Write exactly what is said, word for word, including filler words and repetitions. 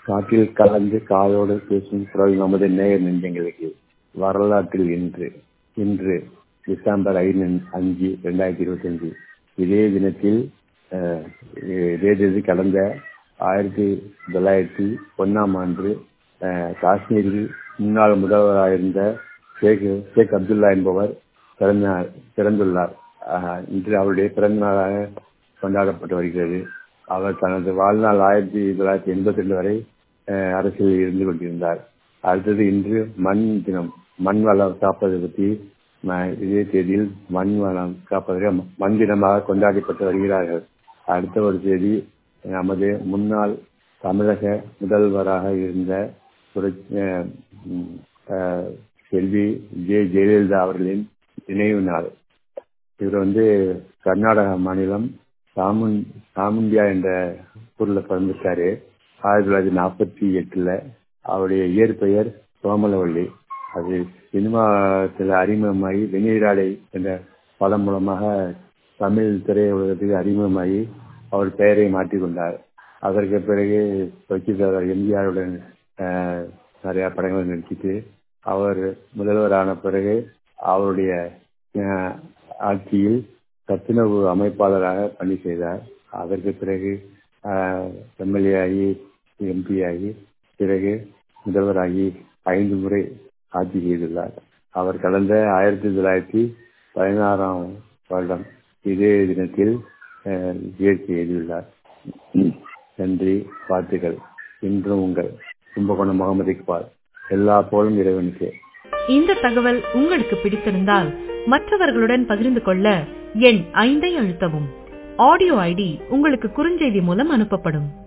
காற்றில் கலந்து காதோடு பேசும் குரல் நமது நேயர் நெஞ்சங்களுக்கு வரலாற்றில் இன்று இன்று டிசம்பர் ஐந்து அஞ்சு ரெண்டாயிரத்தி இருபத்தி அஞ்சு இதே தினத்தில் இதே தேதி கடந்த ஆயிரத்தி தொள்ளாயிரத்தி ஒன்னாம் ஆண்டு காஷ்மீரில் முன்னாள் முதல்வராயிருந்த ஷேக் ஷேக் அப்துல்லா என்பவர் பிறந்த பிறந்துள்ளார். இன்று அவருடைய பிறந்த நாளாக கொண்டாடப்பட்டு வருகிறது. அவர் தனது வாழ்நாள் ஆயிரத்தி தொள்ளாயிரத்தி எண்பத்தி ரெண்டு வரை அரசியலில் இருந்து கொண்டிருந்தார். அடுத்தது இன்று மண் தினம். மண் வளம் காப்பதை பற்றி இதே தேதியில் மண் வளம் காப்பதற்கு மண் தினமாக கொண்டாடப்பட்டு வருகிறார்கள். அடுத்த ஒரு செய்தி, நமது முன்னாள் தமிழக முதல்வராக இருந்த செல்வி ஜே ஜெயலலிதா அவர்களின் நினைவு நாள். இவர் வந்து கர்நாடக மாநிலம் சாமுன் சாமுண்டியா என்ற ஊரில் பிறந்திருக்காரு. ஆயிரத்தி தொள்ளாயிரத்தி நாற்பத்தி எட்டுல அவருடைய இயற்பெயர் சோமலவள்ளி. அது சினிமாத்தில் அறிமுகமாகி வெந்நீராடை என்ற படம் மூலமாக தமிழ் திரையுலகத்துக்கு அறிமுகமாகி அவர் பெயரை மாற்றிக்கொண்டார். அதற்கு பிறகு புரட்சித்தலைவர் எம்ஜிஆருடன் நிறைய படங்கள் நடிச்சிட்டு அவர் முதல்வரான பிறகு அவருடைய ஆட்சியில் சத்துணவு அமைப்பாளராக பணி செய்தார். அதற்கு பிறகு எம்எல்ஏ ஆகி எம்பி ஆகி பிறகு முதல்வராகி ஐந்து முறை ஆட்சி செய்துள்ளார். அவர் கடந்த ஆயிரத்தி தொள்ளாயிரத்தி பதினாறாம் வருடம் இதே தினத்தில் இயற்கை எழுதியுள்ளார். நன்றி, வாழ்த்துக்கள். இன்றும் உங்கள் கும்பகோணம் முகமது இக்பால். எல்லா போலும் இறைவனுக்கு. இந்த தகவல் உங்களுக்கு பிடித்திருந்தால் மற்றவர்களுடன் பகிர்ந்து கொள்ள எண் ஐந்தை அழுத்தவும். ஆடியோ ஐடி உங்களுக்கு குறுஞ்செய்தி மூலம் அனுப்பப்படும்.